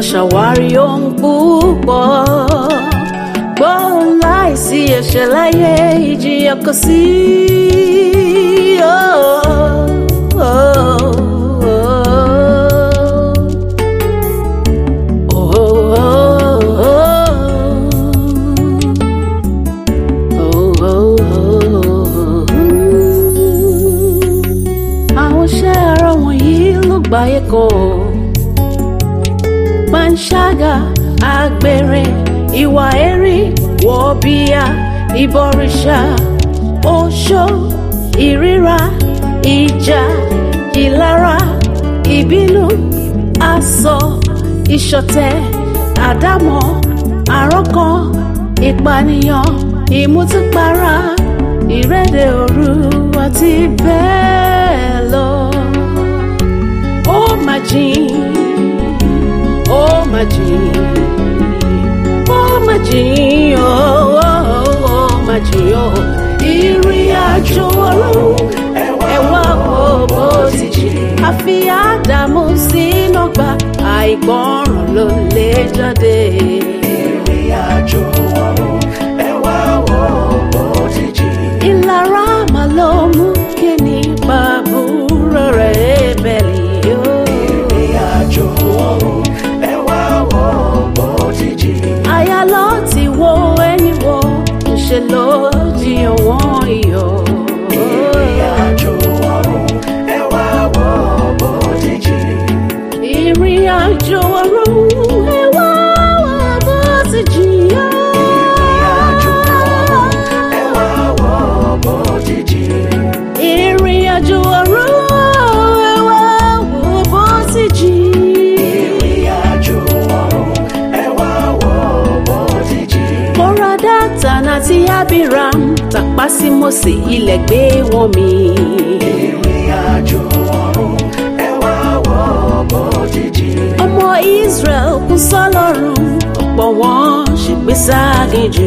ṣàwárí ohun púpọ̀. Gbóhùn láìsí ẹ̀ṣẹ̀ láyé ìjìyà kò sí. Àwọn iṣẹ́ ara wọ̀nyí ló gbáyé kọ́. Panṣágà, àgbèrè, ìwà ẹ̀rí, wọ̀bìà, ìbọ̀rìṣà, oṣó, ìríra, ìjà, ìlara, ìbínú, asọ, ìṣọ̀tẹ̀, àdámọ̀, àrọ́kàn, ìpànìyàn, ìmutípara, ìrẹ́dẹ̀ òru àti bẹ́ẹ̀ lọ. Ó mà jìn, ó mà jìn, ó mà jìn, ó mà jìn, ó. Ìrìn àjò ọ̀run ẹ wá wò bó ti jìn. Àfi Ádámù sínú ọgbà, àìgbọràn ló lè jáde. Ìrìn àjò ọ̀run ẹ wá wò bó ti jìn. Ìlara mà ló mú kíni bàbúrò rẹ̀ Ébẹ́lì yó. Ìrìn àjò ọ̀run ẹ wá wò bó ti jìn. Aya ló ti wo ẹni wo, ńṣe ló jiyàn wọ́n iyọ̀. Ìrìn àjò ọ̀run ẹ wá wò bó ti jìn. Ìrìn àjò ọ̀run ẹ wá wò bó ti jìn. Ìrìn àjò ọ̀run ẹ wá wò bó ti jìn. Ìrìn àjò ọ̀run ẹ wá wò bó ti jìn. Ìrìn àjò ọ̀run ẹ wá wò bó ti jìn. Kóra Dátánì àti Ábírám tàpá sí Mósè, ilẹ̀ gbé wọn mì. Ìrìn àjò ọ̀run ẹ wá wò bó ti jìn. Ọmọ Israel kún sọ́lọ́run, ọ̀pọ̀ wọn ṣègbé sáàgìjù.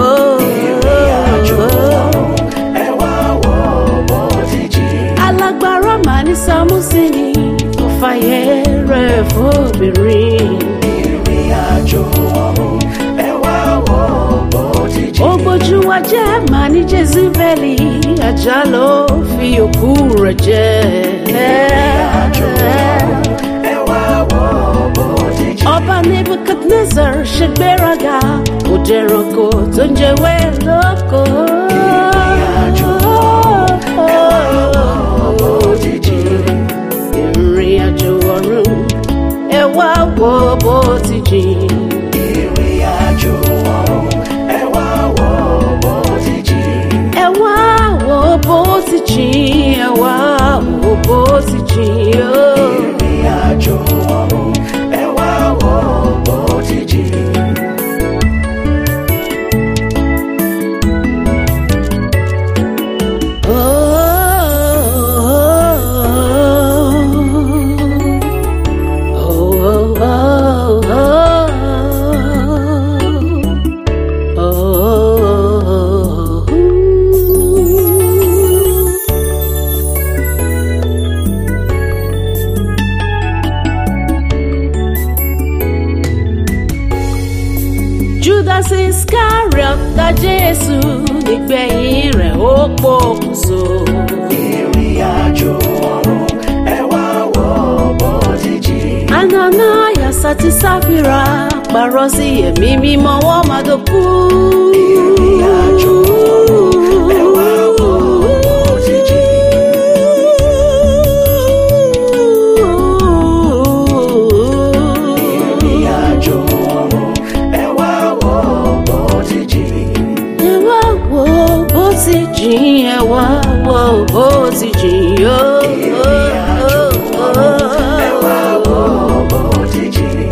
Ìrìn àjò ọ̀run ẹ wá wò bó ti jìn. Alágbára mà ní Sámúsínì, ó fàyè rẹ̀ fóbìnrin. Ìrìn àjò ọ̀run ẹ wá wò bó ti jìn. Ó gbójú wa jẹ́ mà ní Jésíbẹ́lì, ajá ló fi òkú rẹ̀ jẹ. Ìrìn àjò ọ̀run ẹ wá wò bó ti jìn. Ọba Nebukadnezar ṣe gbéraga, kò dẹranko tó ń jẹwé lóko. Ìrìn àjò ọ̀run ẹ wá wò bó ti jìn. Ìrìn àjò ọ̀run ẹ wá wò bó ti jìn. Ìrìn àjò ọ̀run ẹ wá wò bó ti jìn. Ẹ wá wò bó ti jìn, ẹ wá wò bó ti jìn. Ìrìn àjò ọ̀run ẹ wá wò bó ti jìn. Judas Iscariot dá Jésù, nígbẹ̀yìn rẹ̀ ó pokùnso. Ìrìn àjò ọ̀run ẹ wá wò bó ti jìn. Ananias àti Sáfírà parọ́ sí ẹ̀mí mímọ́, wọ́n máa dòkú. Ìrìn àjò ọ̀run ẹ wá wò bó ti jìn. Ìrìn àjò ọ̀run ẹ wá wò bó ti jìn. Ẹ wá wò bó ti jìn, ẹ wá wò bó ti jìn yó. Ìrìn àjò ọ̀run ẹ wá wò bó ti jìn.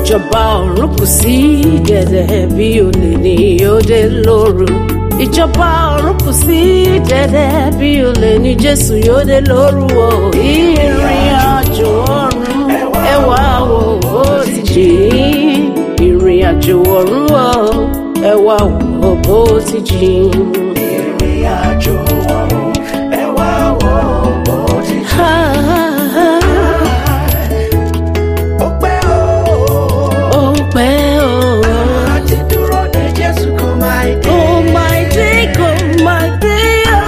ìjọba ọ̀run kù sí dẹ̀dẹ̀ bí olè ní òde lóru. Ìjọba ọ̀run kù sí dẹ̀dẹ̀ bí olè ní Jésù yóò dé lóru o. Ìrìn àjò ọ̀run ẹ wá wò ó ti jìn. Ìrìn àjò ọ̀run o ẹ wá wò ó ti jìn. Ìrìn àjò ọ̀run ẹ wá wò ó ti jìn. Ó pẹ́ o. Ó pẹ́ o. Àti dúró de Jésù kò máa dé. Kò máa dé, kò máa dé o.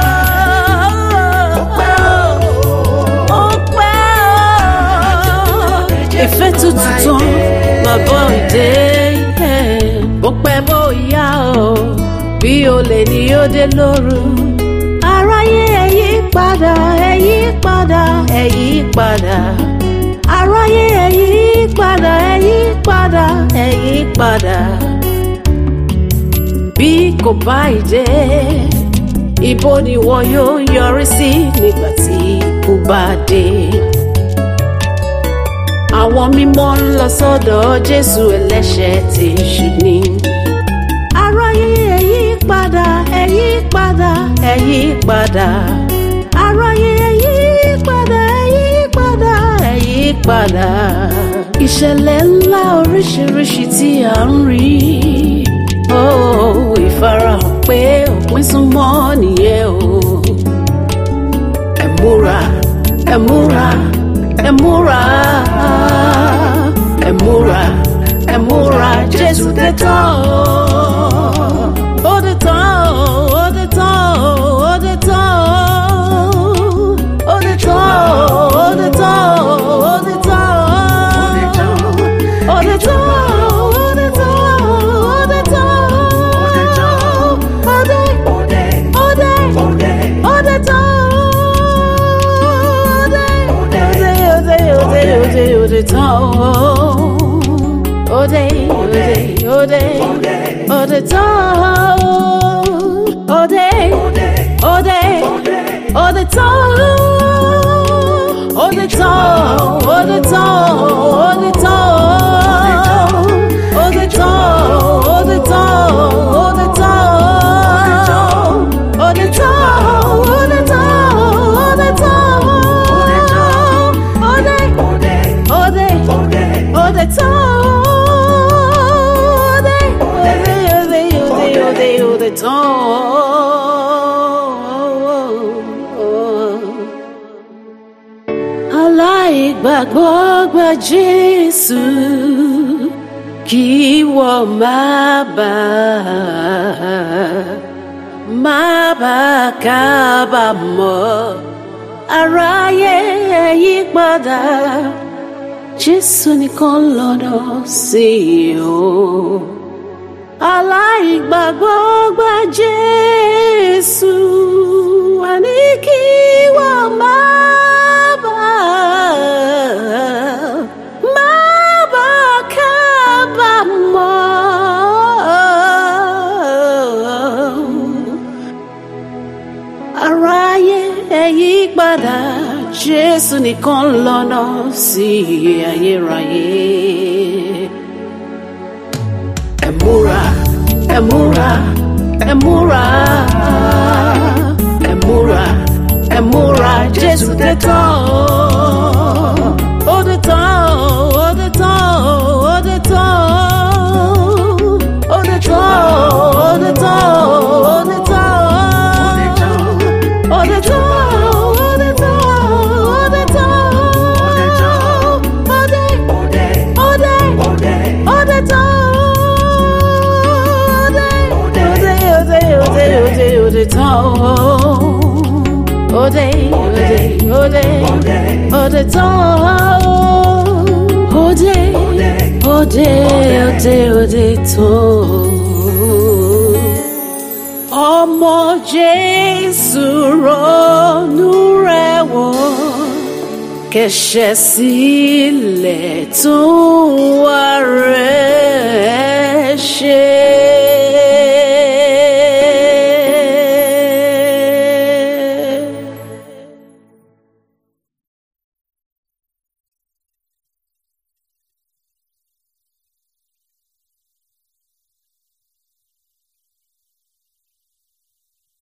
Ó pẹ́ o. Ó pẹ́ o. Ìfẹ́ tuntun tán máa bọ̀ ìdè. Bó pẹ́ bóyá o, bí olè ní ó dé lóru. Aráyé ẹ yí padà, ẹ yí padà, ẹ yí padà. Aráyé ẹ yí padà, ẹ yí padà, ẹ yí padà. Bí kò bá ìdè, ibo ni wọn yóò yọrí sí nígbà tí ikú bá dé. Àwọn mímọ́ ń lọ sọ́dọ̀ Jésù ẹlẹ́ṣẹ̀ tí èṣù ní. Aráyé ẹ yí padà, ẹ yí padà, ẹ yí padà. Aráyé ẹ yí padà, ẹ yí padà, ẹ yí padà. Ìṣẹ̀lẹ̀ ńlá oríṣiríṣi tí à ń rí. Ìfarahàn pé òpin súnmọ́ nìyẹn o. Ẹ múra, ẹ múra, ẹ múra, ẹ múra, ẹ múra, Jésù dé tán o. Ó dé tán o, ó dé tán o, ó dé tán o. Ó dé tán o, ó dé tán o, ó dé tán o. Ó dé tán o, ó dé tán o, ó dé tán o. Ó dé, ó dé, ó dé, ó dé tán o. Ode tán o. Ode tán o. Ode tán o. Ode tán, ode tán, ode tán, ode tán, ode tán, ode tán, ode tán, ode tán, ode tán, ode tán, ode tán. Aláìgbàgbọ́ gba Jésù kí wọ́n má bàa kábàámọ̀. Aráyé ẹ yí padà, Jésù nìkan lọ́nà sí o. Aláìgbàgbọ́ gba Jésù, àní kí wọ́n má bàa kábàámọ̀. Aráyé ẹ yí padà, Jésù nìkan lọ́nà sí ayérayé. Ẹ múra, ẹ múra, ẹ múra, ẹ múra, ẹ múra, Jésù dé tán o. Ó dé tán o, ó dé tán o, ó dé tán o. Ó dé tán o, ó dé tán o, ó dé tán o. Ó dé tán o, ó dé tán o, ó dé tán o. Ó dé tán o. Ode tán o. Ode tán o. Ode tán. Ọmọ Jésù ronú rẹ̀ wò, kẹ̀ṣẹ̀ sílẹ̀ tún wá rẹ̀ ṣe.